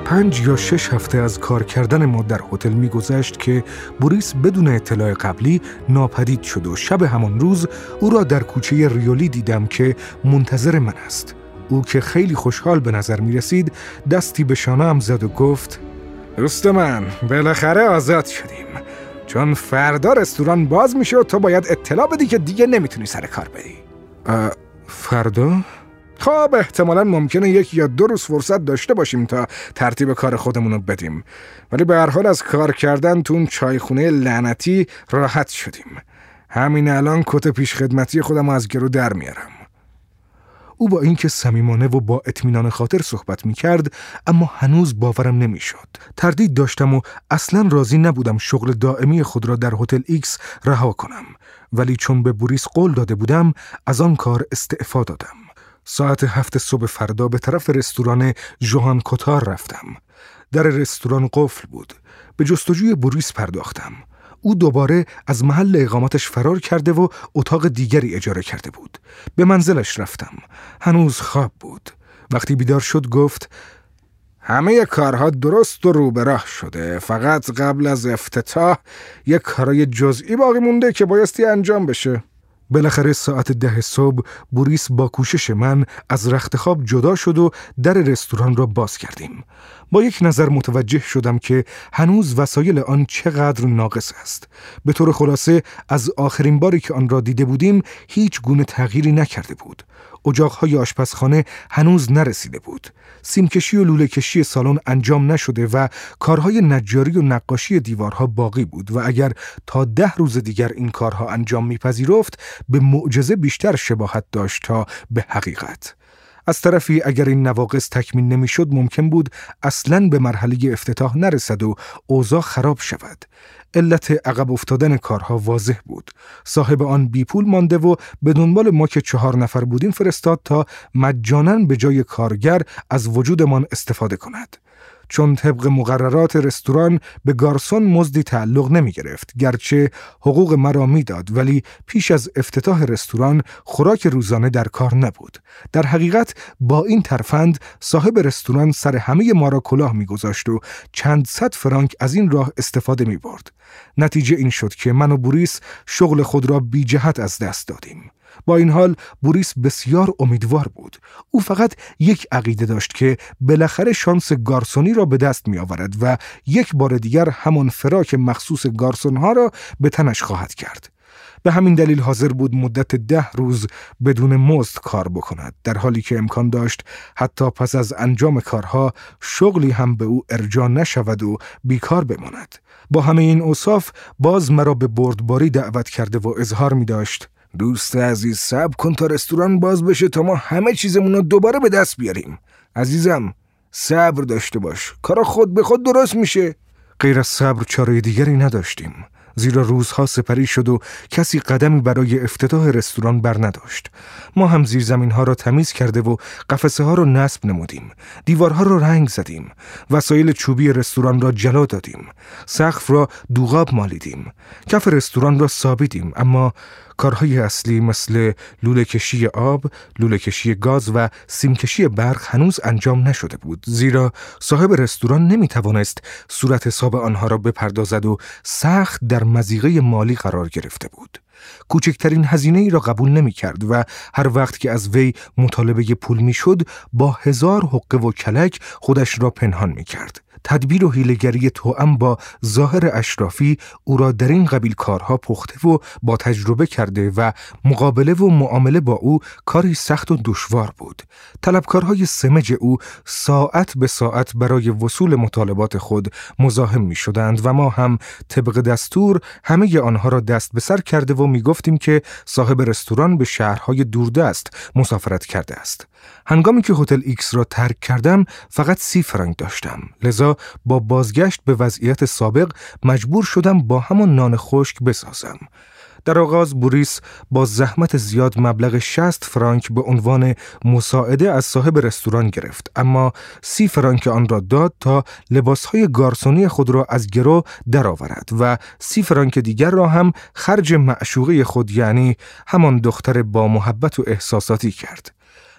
5 یا 6 هفته از کار کردن ما در هتل می‌گذشت که بوریس بدون اطلاع قبلی ناپدید شد و شب همان روز او را در کوچه ریولی دیدم که منتظر من است. او که خیلی خوشحال به نظر می رسید دستی به شانه‌ام زد و گفت: دوست من، بالاخره آزاد شدیم، چون فردا رستوران باز میشه و تو باید اطلاع بدی که دیگه نمیتونی سر کار بری. فردا؟ خب احتمالاً ممکنه 1 یا 2 روز فرصت داشته باشیم تا ترتیب کار خودمونو بدیم، ولی به هر حال از کار کردن تو اون چایخونه لعنتی راحت شدیم. همین الان کت پیش خدمتی خودم از گرو در میارم. او با اینکه صمیمانه و با اطمینان خاطر صحبت می‌کرد، اما هنوز باورم نمی‌شد. تردید داشتم و اصلاً راضی نبودم شغل دائمی خود را در هتل ایکس رها کنم، ولی چون به بوریس قول داده بودم از آن کار استعفا دادم. ساعت 7 صبح فردا به طرف رستوران ژوهان کوتار رفتم. در رستوران قفل بود. به جستجوی بوریس پرداختم. او دوباره از محل اقامتش فرار کرده و اتاق دیگری اجاره کرده بود. به منزلش رفتم. هنوز خواب بود. وقتی بیدار شد گفت: همه کارها درست و رو به راه شده، فقط قبل از افتتاح یک کارای جزئی باقی مونده که بایستی انجام بشه. بالاخره ساعت 10 صبح بوریس با کوشش من از رخت خواب جدا شد و در رستوران را باز کردیم. با یک نظر متوجه شدم که هنوز وسایل آن چقدر ناقص است. به طور خلاصه از آخرین باری که آن را دیده بودیم هیچ گونه تغییری نکرده بود. اجاق‌های آشپزخانه هنوز نرسیده بود. سیمکشی و لوله کشی سالن انجام نشده و کارهای نجاری و نقاشی دیوارها باقی بود و اگر تا 10 روز دیگر این کارها انجام می‌پذیرفت به معجزه بیشتر شباهت داشت تا به حقیقت. از طرفی اگر این نواقص تکمیل نمی‌شد ممکن بود اصلاً به مرحله افتتاح نرسد و اوضاع خراب شود. علت عقب افتادن کارها واضح بود. صاحب آن بی پول مانده و به دنبال ما که 4 نفر بودیم فرستاد تا مجاناً به جای کارگر از وجودمان استفاده کند. چون طبق مقررات رستوران به گارسون مزدی تعلق نمی گرفت، گرچه حقوق مرا می داد، ولی پیش از افتتاح رستوران خوراک روزانه در کار نبود. در حقیقت با این ترفند صاحب رستوران سر همه ما را کلاه می گذاشت و چند صد فرانک از این راه استفاده می برد. نتیجه این شد که من و بوریس شغل خود را بی جهت از دست دادیم. با این حال بوریس بسیار امیدوار بود. او فقط یک عقیده داشت که بالاخره شانس گارسونی را به دست می آورد و یک بار دیگر همان فراک مخصوص گارسونها را به تنش خواهد کرد. به همین دلیل حاضر بود مدت 10 روز بدون مزد کار بکند، در حالی که امکان داشت حتی پس از انجام کارها شغلی هم به او ارجاع نشود و بیکار بماند. با همه این اوصاف باز مرا به بردباری دعوت کرده و اظهار می داشت: دوست عزیز، صبر کن تا رستوران باز بشه تا ما همه چیزمون رو دوباره به دست بیاریم. عزیزم، صبر داشته باش، کارا خود به خود درست میشه. غیر از صبر چاره دیگری نداشتیم، زیرا روزها سپری شد و کسی قدمی برای افتتاح رستوران بر نداشت. ما هم زیرزمین‌ها را تمیز کرده و قفسه ها را نصب نمودیم، دیوارها را رنگ زدیم، وسایل چوبی رستوران را جلا دادیم، سقف را دوغاب مالیدیم، کف رستوران را سابیدیم، اما کارهای اصلی مثل لوله کشی آب، لوله کشی گاز و سیمکشی برق هنوز انجام نشده بود، زیرا صاحب رستوران نمیتوانست صورت حساب آنها را بپردازد و سخت در مضیقه مالی قرار گرفته بود. کوچکترین هزینه ای را قبول نمی کرد و هر وقت که از وی مطالبه پول می شد با 1000 حقه و کلک خودش را پنهان می کرد. تدبیر و حیله‌گری توأم با ظاهر اشرافی او را در این قبیل کارها پخته و با تجربه کرده و مقابله و معامله با او کاری سخت و دشوار بود. طلبکارهای سمج او ساعت به ساعت برای وصول مطالبات خود مزاحم می شدند و ما هم طبق دستور همه آنها را دست به سر کرده و می گفتیم که صاحب رستوران به شهرهای دوردست مسافرت کرده است. هنگامی که هتل ایکس را ترک کردم فقط 30 فرانک داشتم، لذا با بازگشت به وضعیت سابق مجبور شدم با همان نان خشک بسازم. در آغاز بوریس با زحمت زیاد مبلغ 60 فرانک به عنوان مساعده از صاحب رستوران گرفت، اما 30 فرانک آن را داد تا لباسهای گارسونی خود را از گرو درآورد و 30 فرانک دیگر را هم خرج معشوقه خود، یعنی همان دختر با محبت و احساساتی کرد.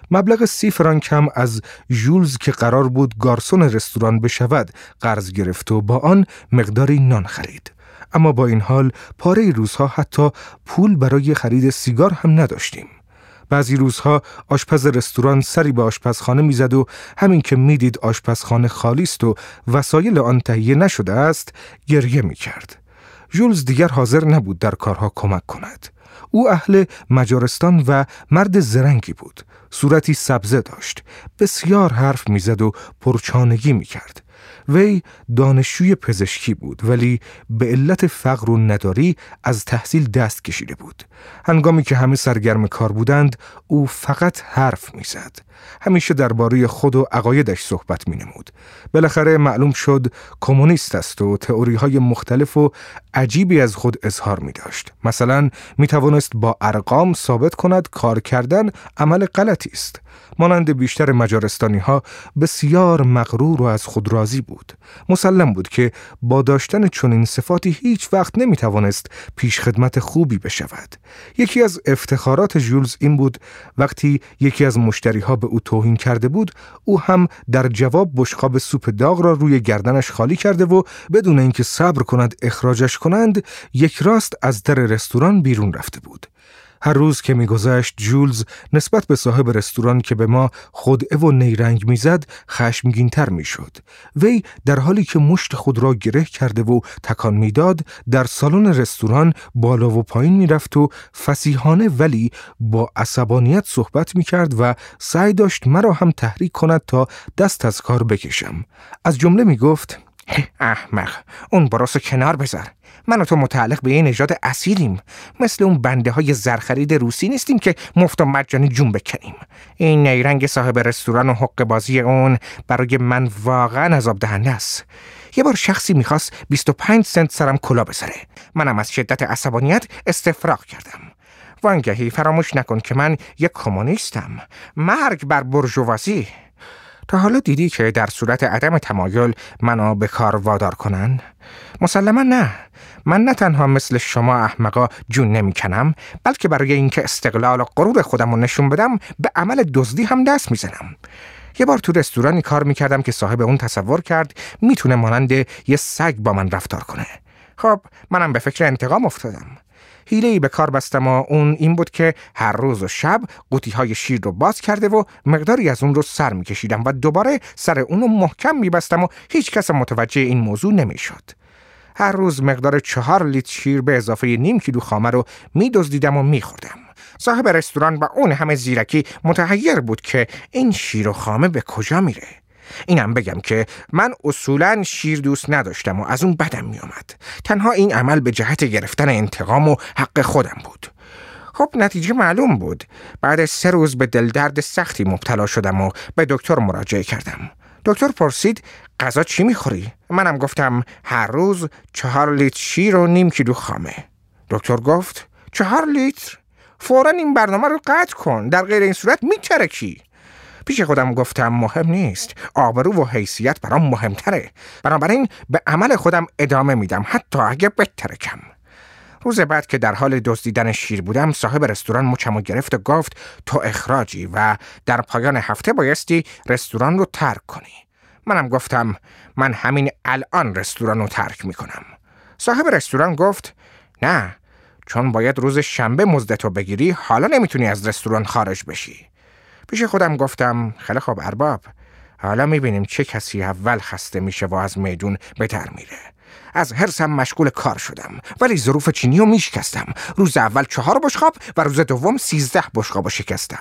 مبلغ 30 فرانک هم از ژولز که قرار بود گارسون رستوران بشود قرض گرفت و با آن مقداری نان خرید. اما با این حال پاره روزها حتی پول برای خرید سیگار هم نداشتیم. بعضی روزها آشپز رستوران سری به آشپزخانه میزد و همین که میدید آشپزخانه خالی است و وسایل آن تهیه نشده است گریه میکرد. ژولز دیگر حاضر نبود در کارها کمک کند. او اهل مجارستان و مرد زرنگی بود. صورتی سبزه داشت. بسیار حرف میزد و پرچانگی میکرد. وی دانشجوی پزشکی بود ولی به علت فقر و نداری از تحصیل دست کشیده بود. هنگامی که همه سرگرم کار بودند او فقط حرف میزد. همیشه درباره خود و عقایدش صحبت مینمود. بالاخره معلوم شد کمونیست است و تئوری‌های مختلف و عجیبی از خود اظهار می‌داشت. مثلا می‌توانست با ارقام ثابت کند کار کردن عمل غلطی است. مانند بیشتر مجارستانی‌ها بسیار مغرور و از خود راضی بود. مسلم بود که با داشتن چنین صفاتی هیچ وقت نمی‌توانست پیشخدمت خوبی بشود. یکی از افتخارات ژولز این بود وقتی یکی از مشتری‌ها به او توهین کرده بود، او هم در جواب بشقاب سوپ داغ را روی گردنش خالی کرده و بدون اینکه صبر کند اخراجش کنند، یک راست از در رستوران بیرون رفته بود. هر روز که می‌گذشت ژولز نسبت به صاحب رستوران که به ما خدعه و نیرنگ می‌زد خشمگین‌تر می‌شد. وی در حالی که مشت خود را گره کرده و تکان می‌داد در سالن رستوران بالا و پایین می‌رفت و فصیحانه ولی با عصبانیت صحبت می‌کرد و سعی داشت مرا هم تحریک کند تا دست از کار بکشم. از جمله می‌گفت: احمق، اون براس کنار بذار. من و تو متعلق به یه نژاد اصیلیم. مثل اون بنده های زرخرید روسی نیستیم که مفت و مجانی جون بکنیم. این نیرنگ صاحب رستوران و حق بازی اون برای من واقعا عذاب دهنده است. یه بار شخصی میخواست 25 سنت سرم کلا بذاره. منم از شدت عصبانیت استفراغ کردم. وانگهی فراموش نکن که من یک کمونیستم. مرگ بر بورژوازی. تا حالا دیدی که در صورت عدم تمایل منو به کار وادار کنن؟ مسلما نه. من نه تنها مثل شما احمقا جون نمی کنم، بلکه برای اینکه استقلال و غرور خودم رو نشون بدم به عمل دزدی هم دست میزنم. یه بار تو رستورانی کار میکردم که صاحب اون تصور کرد میتونه مانند یه سگ با من رفتار کنه. خب منم به فکر انتقام افتادم. حیله‌ای به کار بستم و اون این بود که هر روز و شب قوطی‌های شیر رو باز کرده و مقداری از اون رو سر می‌کشیدم و دوباره سر اون رو محکم می‌بستم و هیچ کس متوجه این موضوع نمی‌شد. هر روز مقدار 4 لیتر شیر به اضافه نیم کیلو خامه رو می‌دزدیدم و می‌خوردم. صاحب رستوران با اون همه زیرکی متحیر بود که این شیر و خامه به کجا میره. اینم بگم که من اصولاً شیر دوست نداشتم و از اون بدم می اومد. تنها این عمل به جهت گرفتن انتقام و حق خودم بود. خب نتیجه معلوم بود. بعد 3 روز به دلدرد سختی مبتلا شدم و به دکتر مراجعه کردم. دکتر پرسید غذا چی میخوری؟ منم گفتم هر روز 4 لیتر شیر و نیم کیلو خامه. دکتر گفت 4 لیتر؟ فوراً این برنامه رو قطع کن، در غیر این صورت میترکی. پیش خودم گفتم مهم نیست، آبرو و حیثیت برام مهمتره. بنابراین به عمل خودم ادامه میدم حتی اگه بترکم. روز بعد که در حال دزدیدن شیر بودم صاحب رستوران مچمو گرفت و گفت تو اخراجی و در پایان هفته بایستی رستوران رو ترک کنی. منم گفتم من همین الان رستوران رو ترک میکنم. صاحب رستوران گفت نه، چون باید روز شنبه مزدتو بگیری حالا نمیتونی از رستوران خارج بشی. پیش خودم گفتم خیلی خوب ارباب، حالا میبینیم چه کسی اول خسته میشه و از میدون به در میره. از حرصم مشغول کار شدم ولی ظروف چینی رو میشکستم. روز اول 4 بشقاب و روز دوم 13 بشقاب شکستم.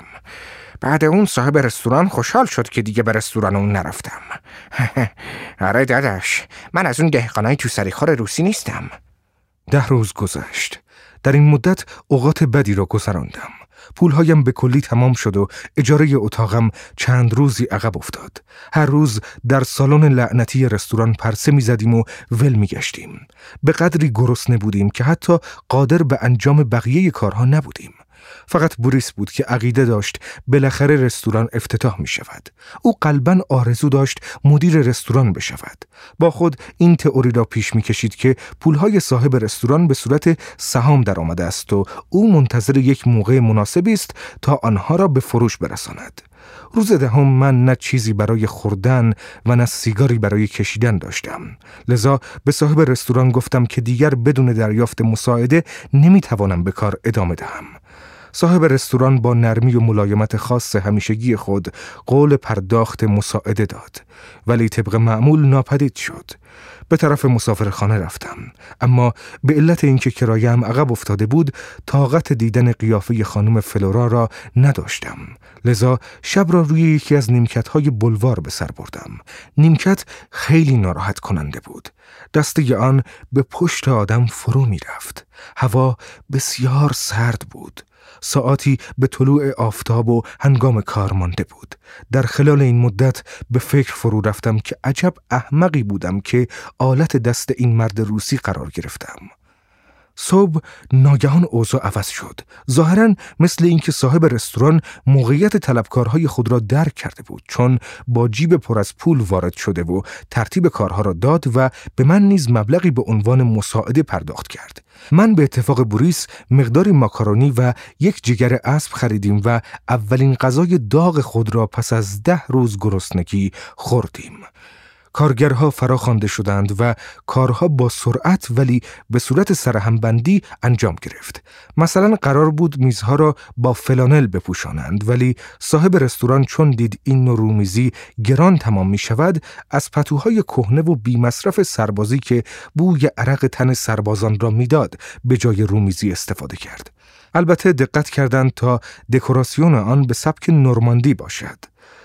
بعد اون صاحب رستوران خوشحال شد که دیگه به رستوران اون نرفتم. آره داداش، من از اون دهقانای تو سریخور روسی نیستم. 10 روز گذشت. در این مدت اوقات بدی را گذراندم. پولهایم به کلی تمام شد و اجاره اتاقم چند روزی عقب افتاد. هر روز در سالن لعنتی رستوران پرسه می زدیم و ول می گشتیم. به قدری گرسنه بودیم که حتی قادر به انجام بقیه کارها نبودیم. فقط بوریس بود که عقیده داشت بالاخره رستوران افتتاح می شود. او قلباً آرزو داشت مدیر رستوران بشود. با خود این تئوری را پیش می کشید که پولهای صاحب رستوران به صورت سهام در آمده است و او منتظر یک موقع مناسبی است تا آنها را به فروش برساند. روز دهم من نه چیزی برای خوردن و نه سیگاری برای کشیدن داشتم. لذا به صاحب رستوران گفتم که دیگر بدون دریافت مساعده نمیتوانم به کار ادامه دهم. صاحب رستوران با نرمی و ملایمت خاص همیشگی خود قول پرداخت مساعده داد، ولی طبق معمول ناپدید شد. به طرف مسافرخانه رفتم، اما به علت اینکه کرایه‌ام عقب افتاده بود طاقت دیدن قیافه خانم فلورا را نداشتم. لذا شب را روی یکی از نیمکت‌های بلوار به سر بردم. نیمکت خیلی ناراحت کننده بود. دسته آن به پشت آدم فرو می رفت. هوا بسیار سرد بود. ساعتی به طلوع آفتاب و هنگام کار مانده بود. در خلال این مدت به فکر فرو رفتم که عجب احمقی بودم که آلت دست این مرد روسی قرار گرفتم. صبح ناگهان اوضاع عوض شد. ظاهراً مثل اینکه صاحب رستوران موقعیت طلبکارهای خود را درک کرده بود، چون با جیب پر از پول وارد شده و ترتیب کارها را داد و به من نیز مبلغی به عنوان مساعده پرداخت کرد. من به اتفاق بوریس مقداری ماکارونی و یک جگر اسب خریدیم و اولین غذای داغ خود را پس از 10 روز گرسنگی خوردیم. کارگرها فراخوانده شدند و کارها با سرعت ولی به صورت سرهمبندی انجام گرفت. مثلا قرار بود میزها را با فلانل بپوشانند، ولی صاحب رستوران چون دید این نوع رومیزی گران تمام می شود، از پتوهای کهنه و بی مصرف سربازی که بوی عرق تن سربازان را میداد به جای رومیزی استفاده کرد. البته دقت کردند تا دکوراسیون آن به سبک نورماندی باشد.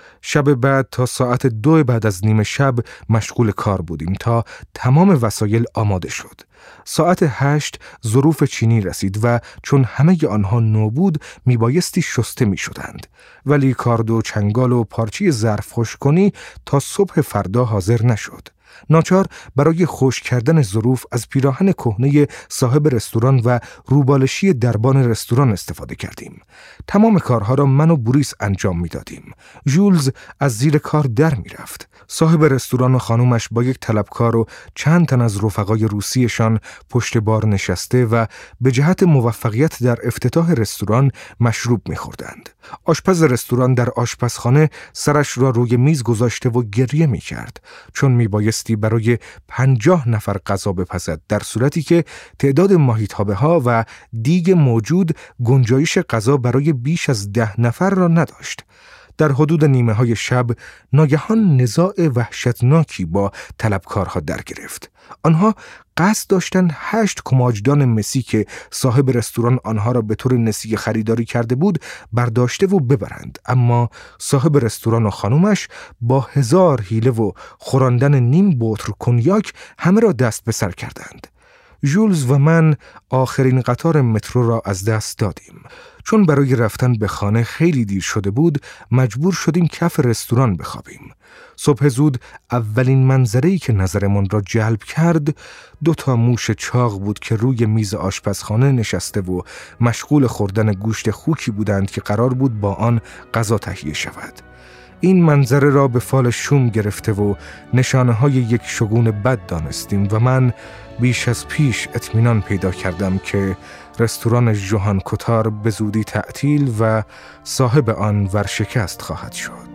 شب بعد تا ساعت 2 بعد از نیم شب مشغول کار بودیم تا تمام وسایل آماده شد. ساعت 8 ظروف چینی رسید و چون همه آنها نو بود میبایستی شسته میشدند، ولی کارد و چنگال و پارچه ظرف خشک‌کنی تا صبح فردا حاضر نشد. ناچار برای خشک کردن ظروف از پیراهن کهنه صاحب رستوران و روبالشی دربان رستوران استفاده کردیم. تمام کارها را من و بوریس انجام میدادیم. ژولز از زیر کار در میرفت. صاحب رستوران و خانومش با یک طلبکار و چند تن از رفقای روسیشان پشت بار نشسته و به جهت موفقیت در افتتاح رستوران مشروب می‌خوردند. آشپز رستوران در آشپزخانه سرش را روی میز گذاشته و گریه می‌کرد، چون میبایستی برای 50 نفر غذا بپزد، در صورتی که تعداد ماهیتابه‌ها و دیگ موجود گنجایش غذا برای بیش از 10 نفر را نداشت. در حدود نیمه های شب ناگهان نزاع وحشتناکی با طلبکارها در گرفت. آنها قصد داشتند 8 کماجدان مسی که صاحب رستوران آنها را به طور نسیه خریداری کرده بود برداشته و ببرند، اما صاحب رستوران و خانومش با 1000 حیله و خوراندن نیم بطر کنیاک همه را دست به سر کردند. ژولز و من آخرین قطار مترو را از دست دادیم. چون برای رفتن به خانه خیلی دیر شده بود، مجبور شدیم کف رستوران بخوابیم. صبح زود اولین منظره‌ای که نظرمان را جلب کرد 2 موش چاق بود که روی میز آشپزخانه نشسته و مشغول خوردن گوشت خوکی بودند که قرار بود با آن غذا تهیه شود. این منظره را به فال شوم گرفته و نشانه‌های یک شگون بد دانستیم و من بیش از پیش اطمینان پیدا کردم که رستوران ژوهان کوتار به زودی تعطیل و صاحب آن ورشکست خواهد شد.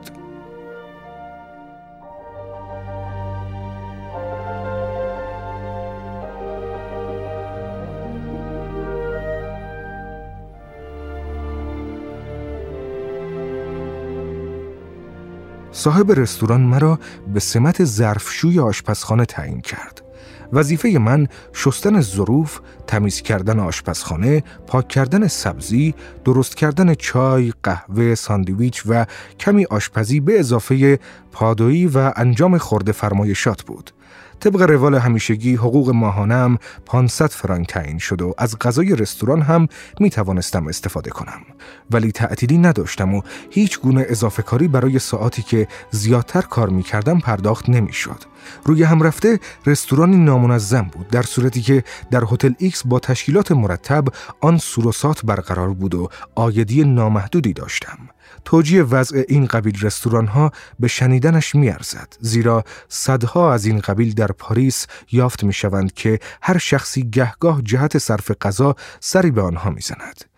صاحب رستوران مرا به سمت ظرفشوی آشپزخانه تعیین کرد. وظیفه من شستن ظروف، تمیز کردن آشپزخانه، پاک کردن سبزی، درست کردن چای، قهوه، ساندویچ و کمی آشپزی به اضافه پادویی و انجام خورده فرمایشات بود. طبق روال همیشگی حقوق ماهانه‌ام 500 فرانک تعیین شد و از غذای رستوران هم می توانستم استفاده کنم، ولی تعطیلی نداشتم و هیچ گونه اضافه کاری برای ساعاتی که زیادتر کار می کردم پرداخت نمی شد. روی هم رفته رستورانی نامنظم بود، در صورتی که در هتل ایکس با تشکیلات مرتب آن سروسات برقرار بود و عایدی نامحدودی داشتم. توجیه وضع این قبیل رستوران‌ها به شنیدنش می‌ارزد، زیرا صدها از این قبیل در پاریس یافت می‌شوند که هر شخصی گهگاه جهت صرف غذا سری به آنها می‌زند.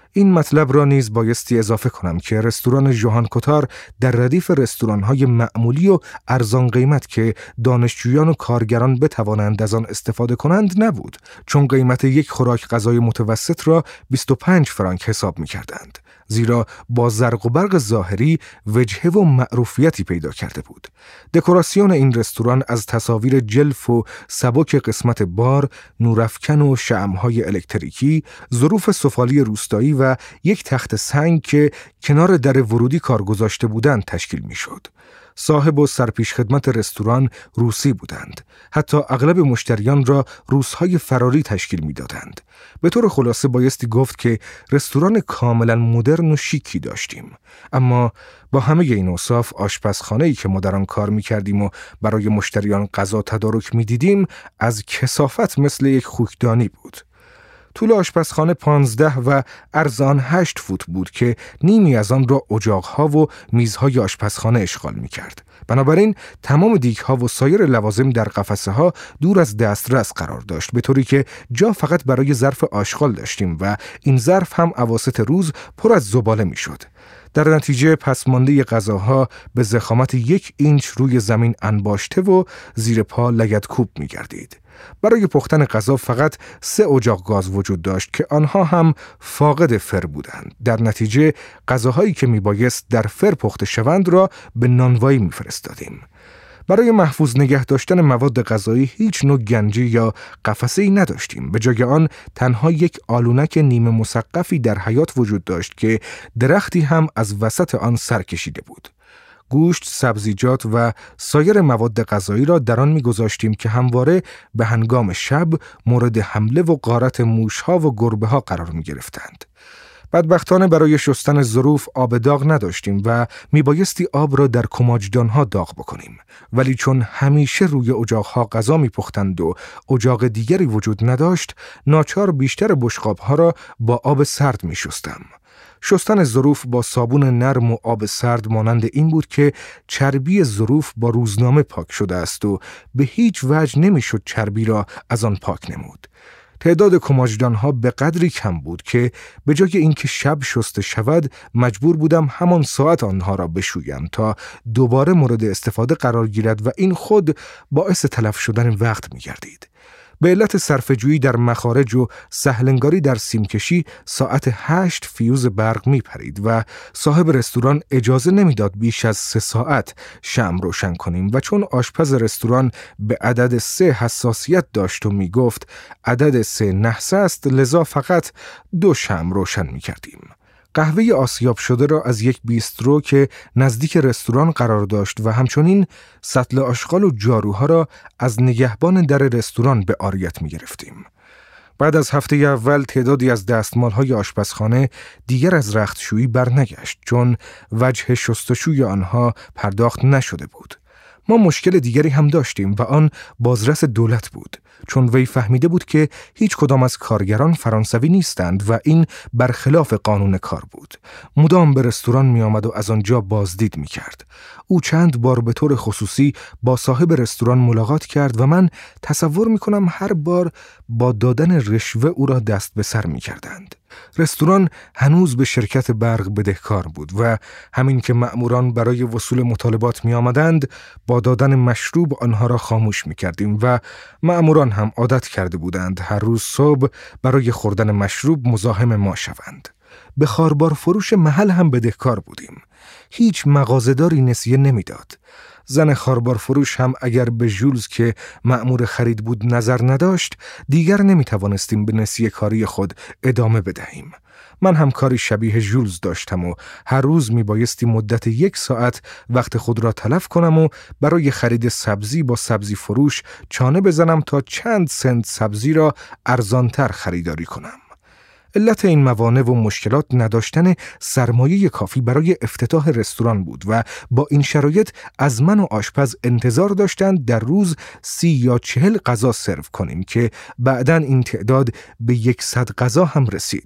این مطلب را نیز بایستی اضافه کنم که رستوران ژوهان کوتار در ردیف رستوران‌های معمولی و ارزان قیمت که دانشجویان و کارگران بتوانند از آن استفاده کنند نبود، چون قیمت یک خوراک غذای متوسط را 25 فرانک حساب می‌کردند. زیرا با زرق و برق ظاهری وجهه و معروفیتی پیدا کرده بود. دکوراسیون این رستوران از تصاویر جلف و سبک قسمت بار، نورافکن و شمع‌های الکتریکی، ظروف سفالی روستایی و یک تخت سنگ که کنار در ورودی کار گذاشته بودند تشکیل می‌شد. صاحب و سرپیش خدمت رستوران روسی بودند. حتی اغلب مشتریان را روس‌های فراری تشکیل می‌دادند. به طور خلاصه بایستی گفت که رستوران کاملا مدرن و شیکی داشتیم. اما با همه این اوصاف آشپزخانه‌ای که ما در آن کار می‌کردیم و برای مشتریان غذا تدارک می‌دیدیم از کثافت مثل یک خوکدانی بود. طول آشپزخانه 15 و عرض آن 8 فوت بود که نیمی از آن را اجاق‌ها و میزهای آشپزخانه اشغال می‌کرد. بنابراین تمام دیگ‌ها و سایر لوازم در قفسه‌ها دور از دسترس قرار داشت، به طوری که جا فقط برای ظرف آشغال داشتیم و این ظرف هم اواسط روز پر از زباله می‌شد. در نتیجه پسمانده غذاها به ضخامت 1 اینچ روی زمین انباشته و زیر پا لگدکوب می‌گردید. برای پختن غذا فقط 3 اجاق گاز وجود داشت که آنها هم فاقد فر بودند. در نتیجه غذاهایی که میبایست در فر پخته شوند را به نانوایی میفرستادیم. برای محفوظ نگه داشتن مواد غذایی هیچ نوع گنجی یا قفسه‌ای نداشتیم. به جای آن تنها یک آلونک نیمه مسقفی در حیاط وجود داشت که درختی هم از وسط آن سر کشیده بود. گوشت، سبزیجات و سایر مواد غذایی را در آن می‌گذاشتیم که همواره به هنگام شب مورد حمله و غارت موش‌ها و گربه‌ها قرار می‌گرفتند. بدبختانه برای شستن ظروف آب داغ نداشتیم و میبایستی آب را در کماجدانها داغ بکنیم. ولی چون همیشه روی اجاقها غذا میپختند و اجاق دیگری وجود نداشت، ناچار بیشتر بشقابها را با آب سرد میشستم. شستن ظروف با صابون نرم و آب سرد مانند این بود که چربی ظروف با روزنامه پاک شده است و به هیچ وجه نمیشد چربی را از آن پاک نمود. تعداد کماجدانها به قدری کم بود که به جای اینکه شب شسته شود مجبور بودم همان ساعت آنها را بشویم تا دوباره مورد استفاده قرار گیرد و این خود باعث تلف شدن وقت می گردید. به علت صرفه‌جویی در مخارج و سهلنگاری در سیمکشی ساعت 8 فیوز برق می پرید و صاحب رستوران اجازه نمیداد بیش از 3 ساعت شمع روشن کنیم و چون آشپز رستوران به عدد 3 حساسیت داشت و می گفت عدد 3 نحس است، لذا فقط 2 شمع روشن می کردیم. قهوه آسیاب شده را از یک بیسترو که نزدیک رستوران قرار داشت و همچنین سطل آشغال و جاروها را از نگهبان در رستوران به عاریت می گرفتیم. بعد از هفته اول تعدادی از دستمالهای آشپزخانه دیگر از رختشویی برنگشت چون وجه شستشوی آنها پرداخت نشده بود. ما مشکل دیگری هم داشتیم و آن بازرس دولت بود، چون وی فهمیده بود که هیچ کدام از کارگران فرانسوی نیستند و این برخلاف قانون کار بود. مدام به رستوران می آمد و از آنجا بازدید می کرد. او چند بار به طور خصوصی با صاحب رستوران ملاقات کرد و من تصور می کنم هر بار با دادن رشوه او را دست به سر می کردند. رستوران هنوز به شرکت برق بدهکار بود و همین که مأموران برای وصول مطالبات می آمدند با دادن مشروب آنها را خاموش می کردیم و مأموران هم عادت کرده بودند هر روز صبح برای خوردن مشروب مزاحم ما شوند. به خاربار فروش محل هم بدهکار بودیم. هیچ مغازه‌داری نسیه نمیداد. زن خاربار فروش هم اگر به ژولز که مأمور خرید بود نظر نداشت، دیگر نمیتوانستیم به نسیه کاری خود ادامه بدهیم. من هم کاری شبیه ژولز داشتم و هر روز میبایستی مدت 1 ساعت وقت خود را تلف کنم و برای خرید سبزی با سبزی فروش چانه بزنم تا چند سنت سبزی را ارزانتر خریداری کنم. علت این موانع و مشکلات نداشتن سرمایه کافی برای افتتاح رستوران بود و با این شرایط از من و آشپز انتظار داشتند در روز 30 یا 40 غذا سرو کنیم که بعداً این تعداد به 100 غذا هم رسید.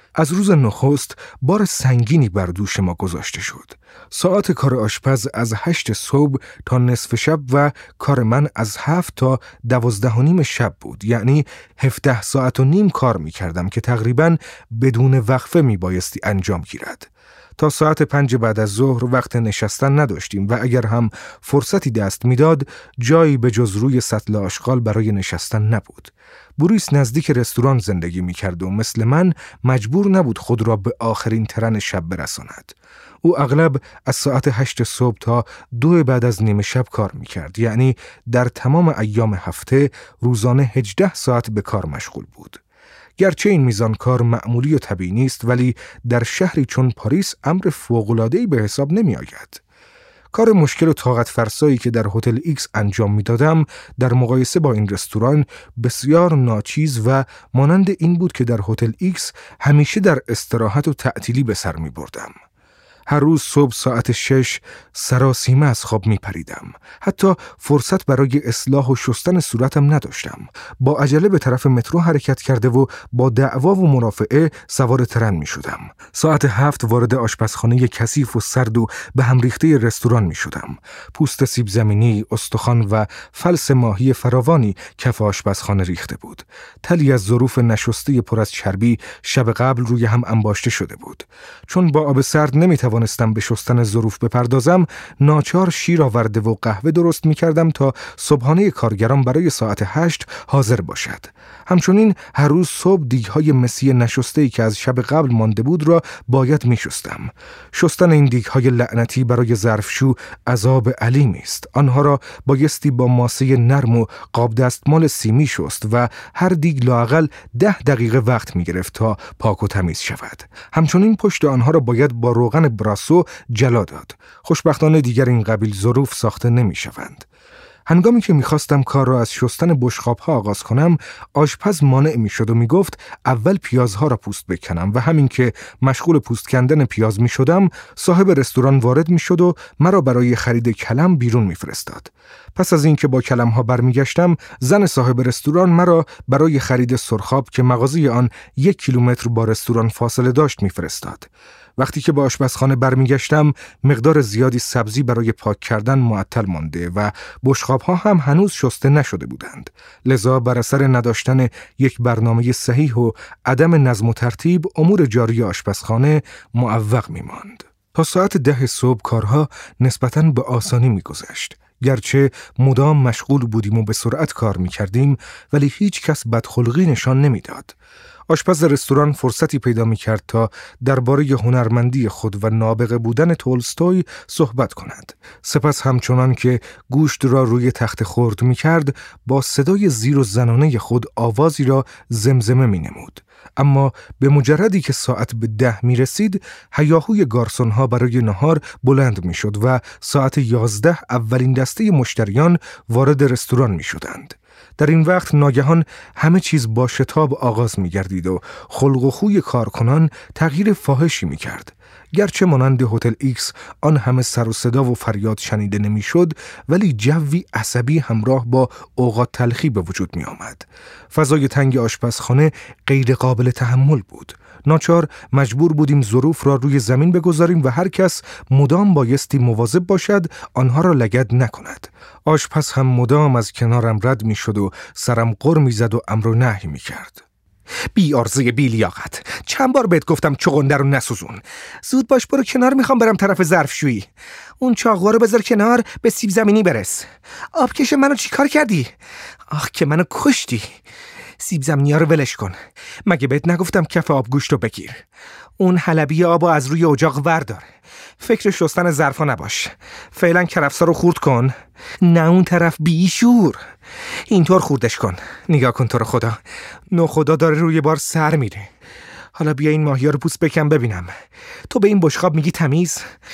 از روز نخست بار سنگینی بر دوش ما گذاشته شد. ساعت کار آشپز از 8 صبح تا نصف شب و کار من از 7 تا 12:30 شب بود. یعنی 17 ساعت و نیم کار می کردم که تقریباً بدون وقفه می بایستی انجام گیرد. تا ساعت 5 بعد از ظهر وقت نشستن نداشتیم و اگر هم فرصتی دست میداد جایی به جز روی سطل آشغال برای نشستن نبود. بوریس نزدیک رستوران زندگی میکرد و مثل من مجبور نبود خود را به آخرین ترن شب برساند. او اغلب از ساعت 8 صبح تا 2 بعد از نیم شب کار میکرد. یعنی در تمام ایام هفته روزانه 18 ساعت به کار مشغول بود. گرچه این میزان کار معمولی و طبیعی نیست، ولی در شهری چون پاریس امر فوق‌العاده‌ای به حساب نمی آید. کار مشکل و طاقت فرسایی که در هتل ایکس انجام می دادم در مقایسه با این رستوران بسیار ناچیز و مانند این بود که در هتل ایکس همیشه در استراحت و تعطیلی به سر می بردم. هر روز صبح ساعت 6 سراسیمه از خواب می پریدم. حتی فرصت برای اصلاح و شستن صورتم نداشتم. با عجله به طرف مترو حرکت کرده و با دعوا و مرافعه سوار ترن می شدم. ساعت 7 وارد آشپزخانه کثیف و سرد و به هم ریخته رستوران می شدم. پوست سیب زمینی، استخوان و فلس ماهی فراوانی کف آشپزخانه ریخته بود. تلی از ظروف نشسته پر از چربی شب قبل روی هم انباشته شده بود. چون با آب سرد نمی‌توانستم به شستن ظروف بپردازم، ناچار شیر آورده و قهوه درست می‌کردم تا صبحانه کارگران برای ساعت 8 حاضر باشد. همچنین هر روز صبح دیگ‌های مسی نشسته‌ای که از شب قبل مانده بود را باید می‌شستم. شستن این دیگ‌های لعنتی برای ظرفشو عذاب علیمی است. آنها را بایستی با ماسه نرم و قاب دستمال سیمی شست و هر دیگ لااقل 10 دقیقه وقت می‌گرفت تا پاک و تمیز شود. همچنین پشت آنها را باید با روغن براسو جلا داد. خوشبختانه دیگر این قبیل ظروف ساخته نمی‌شوند. هنگامی که می‌خواستم کار را از شستن بشقاب‌ها آغاز کنم، آشپز مانع می‌شد و می‌گفت اول پیازها را پوست بکنم و همین که مشغول پوست کندن پیاز می‌شدم، صاحب رستوران وارد می‌شد و مرا برای خرید کلم بیرون می‌فرستاد. پس از اینکه با کلم‌ها برمیگشتم، زن صاحب رستوران مرا برای خرید سرخاب که مغازه آن 1 کیلومتر با رستوران فاصله داشت می‌فرستاد. وقتی که به آشپزخانه برمیگشتم، مقدار زیادی سبزی برای پاک کردن معطل مانده و بشقاب‌ها هم هنوز شسته نشده بودند. لذا بر اثر نداشتن یک برنامه صحیح و عدم نظم و ترتیب، امور جاری آشپزخانه معوق می‌ماند. تا ساعت 10 صبح کارها نسبتاً به آسانی می‌گذشت. گرچه مدام مشغول بودیم و به سرعت کار می‌کردیم، ولی هیچ کس بدخلقی نشان نمی‌داد. آشپز رستوران فرصتی پیدا می‌کرد تا درباره هنرمندی خود و نابغه بودن تولستوی صحبت کند. سپس همچنان که گوشت را روی تخت خرد می‌کرد، با صدای زیر و زنانه خود آوازی را زمزمه می‌نمود. اما به مجردی که ساعت به 10 می‌رسید، هیاهوی گارسون‌ها برای نهار بلند می‌شد و ساعت 11 اولین دسته مشتریان وارد رستوران می‌شدند. در این وقت ناگهان همه چیز با شتاب آغاز می‌گردید و خلق و خوی کارکنان تغییر فاحشی می‌کرد. گرچه مانند هتل ایکس آن همه سر و صدا و فریاد شنیده نمی‌شد، ولی جوی عصبی همراه با اوقات تلخی به وجود می‌آمد. فضای تنگ آشپزخانه غیر قابل تحمل بود. ناچار مجبور بودیم ظروف را روی زمین بگذاریم و هر کس مدام بایستی مواظب باشد آنها را لگد نکند. آشپز هم مدام از کنارم رد می شد و سرم غر می زد و امر و نهی می کرد. بی عرضه بی لیاقت، چند بار بهت گفتم چغنده رو نسوزون. زود باش برو کنار، میخوام برم طرف ظرفشویی. اون چاقو رو بذار کنار، به سیب زمینی برس. آبکش منو چی کار کردی؟ آخ که منو کشتی. سیب زمینی ها رو ولش کن. مگه بهت نگفتم کف آبگوشت رو بگیر؟ اون حلبی آبو از روی اجاق وردار. فکر شستن ظرفا نباش. فعلا کرفسا رو خورد کن. نه اون طرف بیشور. اینطور خوردش کن. نگاه کن تو رو خدا. ناخدا داره روی بار سر میره. حالا بیا این ماهیا رو پوست بکن ببینم. تو به این بشقاب میگی تمیز؟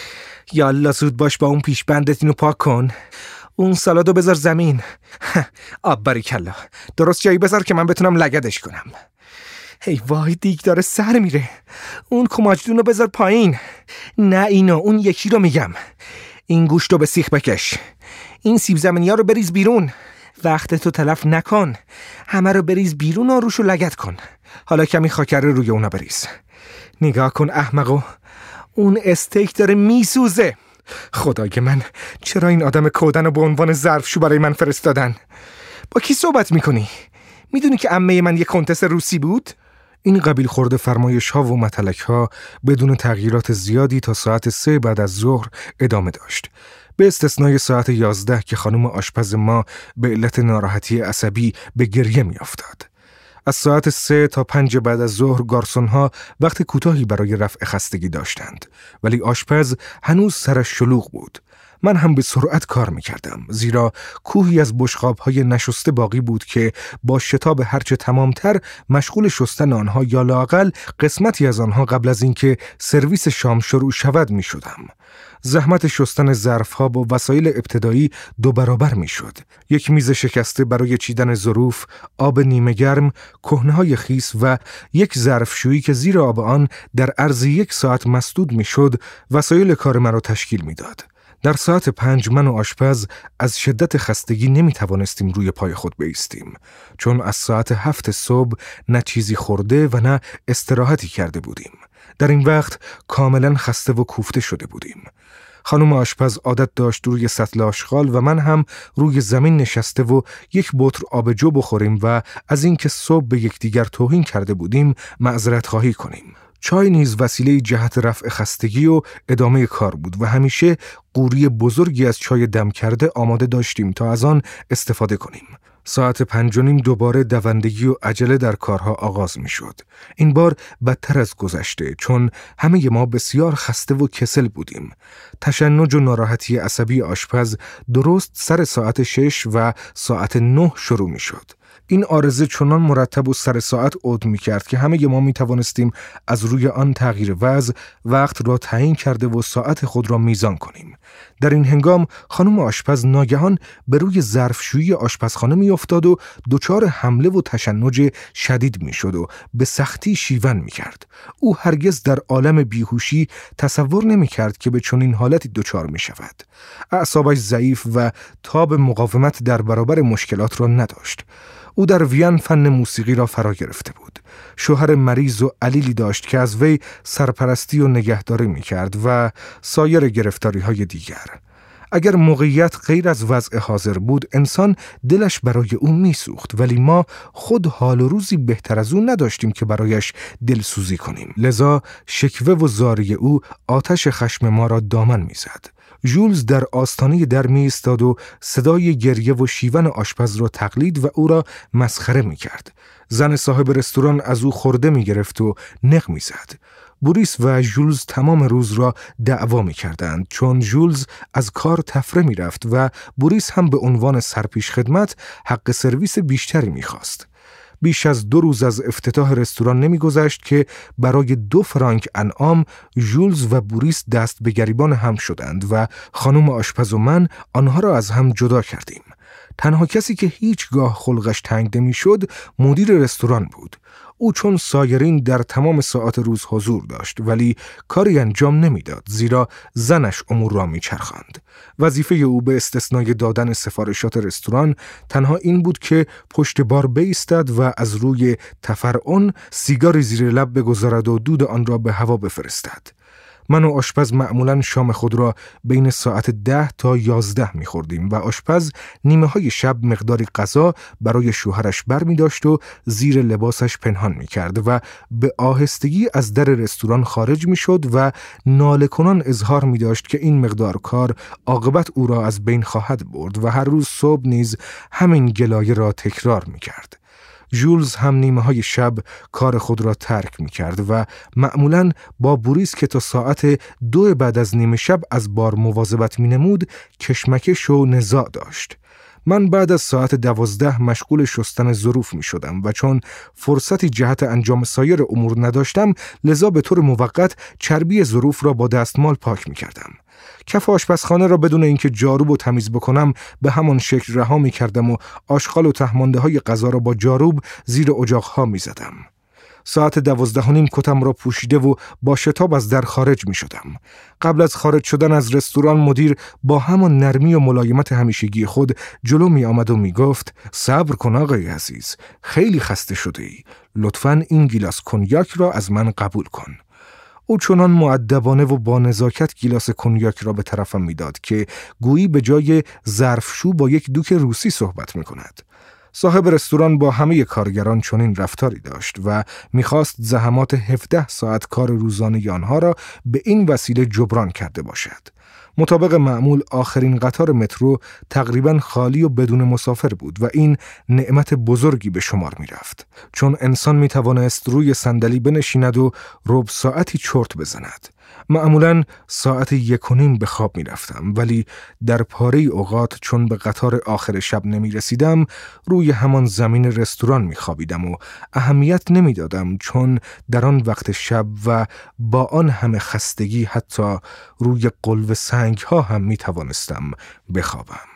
یالا زود باش با اون پیش بندت اینو پاک کن. اون سالادو بذار زمین. آب باریکلا. درست جایی بذار که من بتونم لگدش کنم. ای وای دیگ داره سر میره. اون کماجدون رو بذار پایین. نه اینو، اون یکی رو میگم. این گوشت رو به سیخ بکش. این سیب زمینی ها رو بریز بیرون. وقتتو تلف نکن. همه رو بریز بیرون و روشو لگد کن. حالا کمی خاکر روی اونا بریز. نگاه کن احمقو، اون استیک داره میسوزه. خدای من، چرا این آدم کودن رو به عنوان ظرفشو برای من فرستادن؟ با کی صحبت میکنی؟ میدونی که عمه من یه کنتس روسی بود؟ این قبیل خورده فرمایش ها و متلک ها بدون تغییرات زیادی تا ساعت 3 بعد از ظهر ادامه داشت، به استثنای ساعت 11 که خانم آشپز ما به علت ناراحتی عصبی به گریه می افتاد. از ساعت 3 تا 5 بعد از ظهر گارسون ها وقت کوتاهی برای رفع خستگی داشتند، ولی آشپز هنوز سرش شلوغ بود. من هم به سرعت کار می‌کردم، زیرا کوهی از بشقاب‌های نشسته باقی بود که با شتاب هرچه تمامتر مشغول شستن آنها یا لااقل قسمتی از آنها قبل از اینکه سرویس شام شروع شود می‌شدم. زحمت شستن ظرف‌ها با وسایل ابتدایی 2 برابر می‌شد. یک میز شکسته برای چیدن ظروف، آب نیمه گرم، کهنه‌های خیس و یک ظرفشویی که زیر آب آن در عرض 1 ساعت مسدود می‌شد، وسایل کار مرا تشکیل می‌داد. در ساعت 5 من و آشپز از شدت خستگی نمی توانستیم روی پای خود بایستیم، چون از ساعت 7 صبح نه چیزی خورده و نه استراحتی کرده بودیم. در این وقت کاملا خسته و کوفته شده بودیم. خانم آشپز عادت داشت روی سطل آشغال و من هم روی زمین نشسته و یک بطر آبجو بخوریم و از اینکه صبح به یکدیگر توهین کرده بودیم معذرت خواهی کنیم. چای نیز وسیله جهت رفع خستگی و ادامه کار بود و همیشه قوری بزرگی از چای دم کرده آماده داشتیم تا از آن استفاده کنیم. ساعت 5:30 دوباره دوندگی و عجله در کارها آغاز می شد. این بار بدتر از گذشته، چون همه ما بسیار خسته و کسل بودیم. تشنج و ناراحتی عصبی آشپز درست سر ساعت 6 و ساعت 9 شروع می شد. این عارضه چنان مرتب و سر ساعت عود می کرد که همه ما می توانستیم از روی آن تغییر وضع وقت را تعیین کرده و ساعت خود را میزان کنیم. در این هنگام خانم آشپز ناگهان به روی ظرفشویی آشپزخانه می افتاد و دچار حمله و تشنج شدید می شد و به سختی شیون می کرد. او هرگز در عالم بیهوشی تصور نمی کرد که به چنین حالتی دچار می شود. اعصابش ضعیف و تاب مقاومت در برابر مشکلات را نداشت. او در وین فن موسیقی را فرا گرفته بود. شوهر مریض و علیلی داشت که از وی سرپرستی و نگهداری می‌کرد و سایر گرفتاری‌های دیگر. اگر موقعیت غیر از وضع حاضر بود، انسان دلش برای او میسوخت، ولی ما خود حال و روزی بهتر از او نداشتیم که برایش دلسوزی کنیم. لذا شکوه و زاری او آتش خشم ما را دامن می‌زد. ژولز در آستانه در می ایستاد و صدای گریه و شیون آشپز را تقلید و او را مسخره می کرد. زن صاحب رستوران از او خورده می گرفت و نق می زد. بوریس و ژولز تمام روز را دعوا می کردند، چون ژولز از کار تفره می رفت و بوریس هم به عنوان سرپیش خدمت حق سرویس بیشتری می خواست. بیش از 2 روز از افتتاح رستوران نمی‌گذشت که برای 2 فرانک انعام ژولز و بوریس دست به گریبان هم شدند و خانم آشپز و من آنها را از هم جدا کردیم. تنها کسی که هیچگاه خلقش تنگ نمی‌شد مدیر رستوران بود. او چون سایرین در تمام ساعات روز حضور داشت، ولی کاری انجام نمیداد، زیرا زنش امور را میچرخاند. وظیفه او به استثنای دادن سفارشات رستوران تنها این بود که پشت بار بایستد و از روی تفرعن سیگاری زیر لب بگذارد و دود آن را به هوا بفرستد. من و آشپز معمولاً شام خود را بین ساعت 10 تا 11 می‌خوردیم و آشپز نیمه های شب مقداری غذا برای شوهرش برمی داشت و زیر لباسش پنهان می‌کرد و به آهستگی از در رستوران خارج می‌شد و ناله کنان اظهار می‌داشت که این مقدار کار عاقبت او را از بین خواهد برد و هر روز صبح نیز همین گلایه را تکرار می‌کرد. ژولز هم نیمه های شب کار خود را ترک می کرد و معمولاً با بوریس که تا ساعت 2 بعد از نیمه شب از بار مواظبت می نمود کشمکش و نزاع داشت. من بعد از ساعت 12 مشغول شستن ظروف می شدم و چون فرصتی جهت انجام سایر امور نداشتم، لذا به طور موقت چربی ظروف را با دستمال پاک می کردم. کف آشپزخانه را بدون اینکه جاروب و تمیز بکنم به همان شکل رها می کردم و آشغال و تهمانده های غذا را با جاروب زیر اجاق ها می زدم. ساعت 12:30 کتم را پوشیده و با شتاب از در خارج می شدم. قبل از خارج شدن از رستوران مدیر با همان نرمی و ملایمت همیشگی خود جلو می آمد و می گفت صبر کن آقای عزیز، خیلی خسته شده ای. لطفاً این گیلاس کنیاک را از من قبول کن. او چنان مؤدبانه و با نزاکت گیلاس کنیاک را به طرفم میداد که گویی به جای ظرفشو با یک دوک روسی صحبت می کند. صاحب رستوران با همه کارگران چنین رفتاری داشت و می‌خواست زحمات 17 ساعت کار روزانه آنها را به این وسیله جبران کرده باشد. مطابق معمول آخرین قطار مترو تقریباً خالی و بدون مسافر بود و این نعمت بزرگی به شمار می رفت، چون انسان می توانست روی صندلی بنشیند و ربع ساعتی چرت بزند. معمولاً ساعت 1:30 به خواب می رفتم، ولی در پاره اوقات چون به قطار آخر شب نمی رسیدم روی همان زمین رستوران می خوابیدم و اهمیت نمی دادم، چون در آن وقت شب و با آن همه خستگی حتی روی قلوه سنگ ها هم می توانستم بخوابم.